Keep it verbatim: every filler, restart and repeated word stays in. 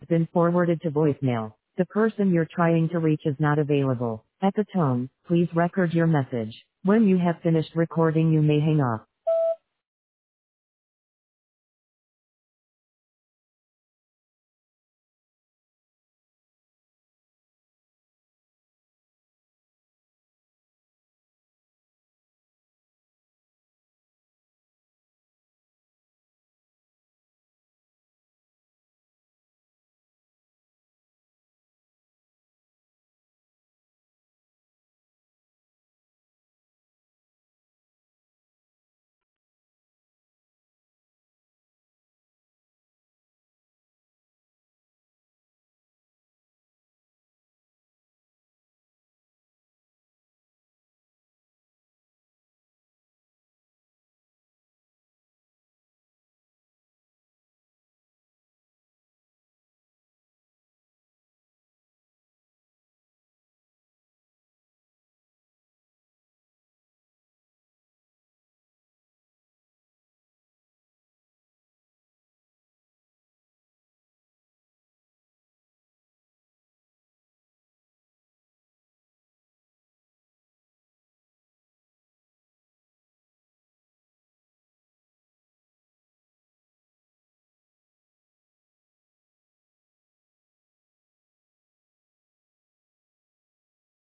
been forwarded to voicemail. The person you're trying to reach is not available. At the tone, please record your message. When you have finished recording, you may hang up.